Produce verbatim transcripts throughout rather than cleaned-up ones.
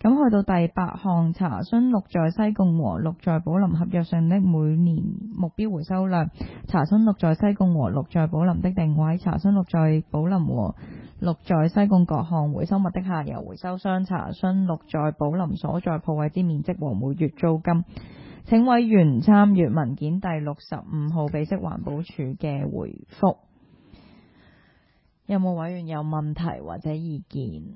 咁去到第八項查詢綠在西貢和綠在寶林合約上的每年目標回收量，查詢綠在西貢和綠在寶林的定位，查詢綠在寶林和綠在西貢各項回收物的下游回收商，查詢綠在寶林所在鋪位之面積和每月租金。請委員參閱文件第六十五號備悉環保署嘅回覆。有冇委員有問題或者意見？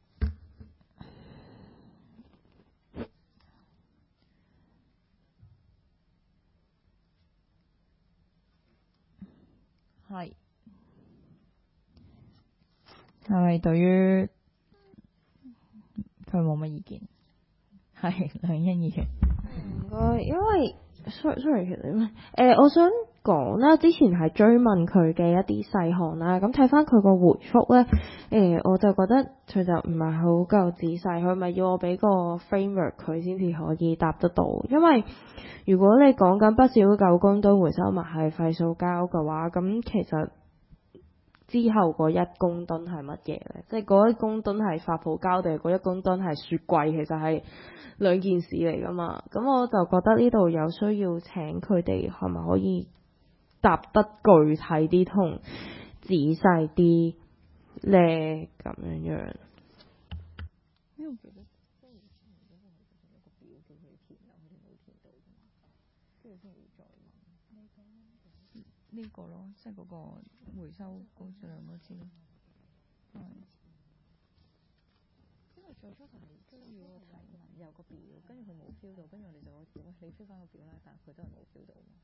係係咪對於佢冇乜意見？係梁欣議員。 唔該，因為 sorry sorry 其實誒、呃，我想講啦，之前係追問佢嘅一啲細項啦，咁睇翻佢個回覆咧，誒、呃，我就覺得佢就唔係好夠仔細，佢咪要我俾個 framework 佢先至可以答得到，因為如果你講緊不少九公噸回收物係廢塑膠嘅話，咁其實之後嗰一公噸係乜嘢咧？即係嗰一公噸係發泡膠定係嗰一公噸係雪櫃，其實係兩件事嚟噶嘛。咁我就覺得呢度有需要請佢哋係咪可以答得具體啲同仔細啲咧？咁樣樣。 因為我記得即係以前嗰個係有個表叫佢填，但佢哋冇填到㗎嘛，跟住先至再問呢個咯，即係嗰個回收高質量嗰支咯。係。因為最初就係需要個提問，有個表，跟住佢冇 feel 到，跟住我哋就話：喂，你 feel 翻個表啦，但係佢都係冇 feel 到嘛。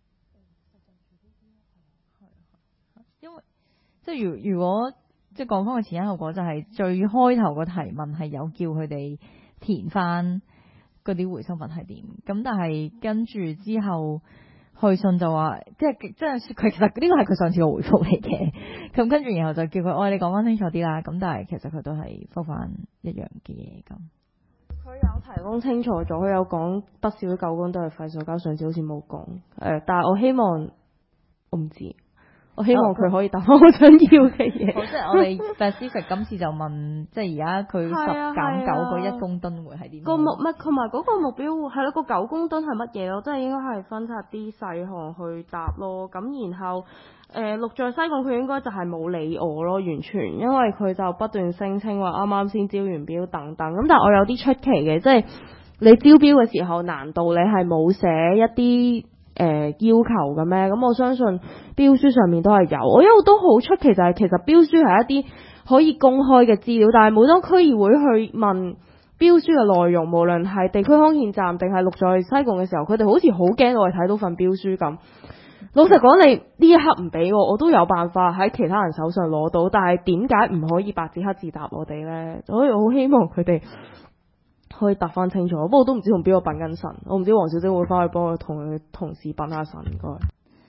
係係係，因為即係如如果即係講翻個前因後果，就係最開頭個提問係有叫佢哋填翻嗰啲回收物係點，咁但係跟住之後去信就話，即係即係佢其實呢個係佢上次個回覆嚟嘅，咁跟住然後就叫佢，哦，你講翻清楚啲啦，咁但係其實佢都係覆翻一樣嘅嘢咁。 佢有提供清楚咗，佢有講不少九公都係廢塑膠，上次好似冇講，誒，但係我希望我唔知。我希望佢可以答翻我想要嘅嘢。 好，即係我哋 specific 今次就問，即係而家佢十減九嗰一公噸會係點？ 個目乜同埋嗰個目標係咯，個九公噸係乜嘢咯？即係應該係分拆啲細項去答咯。咁然後誒綠在西貢佢應該就係冇理我咯，完全，因為佢就不斷聲稱話啱啱先招完標等等。咁但係我有啲出奇嘅，即係你招標嘅時候，難道你係冇寫一啲？誒、呃、要求嘅咩？咁我相信標書上面都係有。我一路都好出奇就係、是、其實標書係一啲可以公開嘅資料，但係每當區議會去問標書嘅內容，無論係地區康健站定係綠在西貢嘅時候，佢哋好似好驚我哋睇到份標書咁。老實講，你呢一刻唔俾我，我都有辦法喺其他人手上攞到，但係點解唔可以白紙黑字答我哋呢？所以我好希望佢哋可以答翻清楚，不過都唔知同邊個品緊神，我唔知黃小姐會翻去幫佢同佢同事品下神。唔該。誒、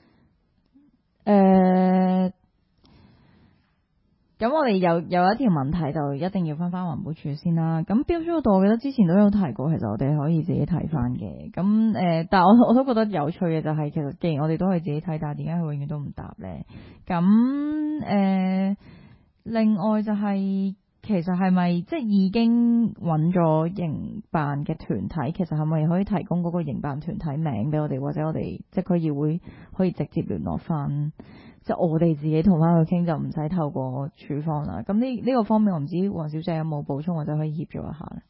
呃，咁我哋有有一條問題就一定要分翻環保署先啦。咁標書嗰度，我記得之前都有提過，其實我哋可以自己睇翻嘅。咁誒、呃，但係我我都覺得有趣嘅就係、是，其實既然我哋都可以自己睇，但係點解佢永遠都唔答咧？咁誒、呃，另外就係、是。其實係咪即係已經揾咗營辦嘅團體？其實係咪可以提供嗰個營辦團體名俾我哋，或者我哋即係區議會可以直接聯絡翻，即係我哋自己同翻佢傾，就唔使透過處方啦。咁呢呢個方面，我唔知黃小姐有冇補充或者可以協助一下咧？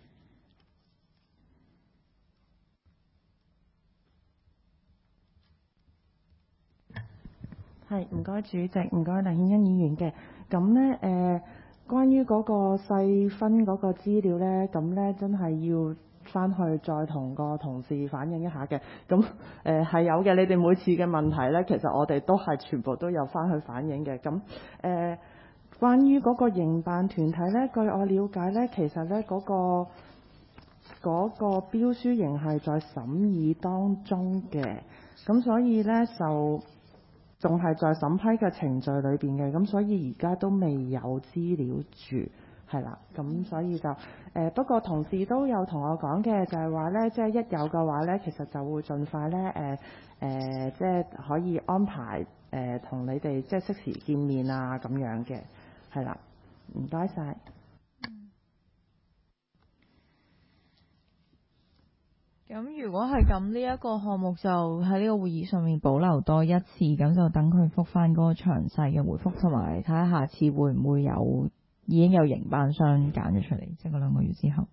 係，唔該主席，唔該梁顯欣議員嘅。咁咧誒。關於嗰個細分嗰個資料呢，咁呢真係要翻去再同個同事反映一下嘅。咁誒係有嘅，你哋每次嘅問題呢，其實我哋都係全部都有翻去反映嘅。咁誒、呃，關於嗰個營辦團體呢，據我了解呢，其實呢嗰、嗰個嗰、嗰個標書仍係在審議當中嘅。咁所以呢，就仲係在審批嘅程序裏邊嘅，咁所以而家都未有資料住，係啦，咁所以就誒、呃、不過同事都有同我講嘅，就係話咧，即係一有嘅話咧，其實就會盡快咧誒誒，即係可以安排誒同、呃、你哋即係適時見面啊咁樣嘅，係啦，唔該晒。 咁如果係咁，呢一個項目就喺呢個會議上面保留多一次，咁就等佢覆翻嗰個詳細嘅回覆，同埋睇下下次會唔會有已經有營辦商揀咗出嚟，即係嗰兩個月之後。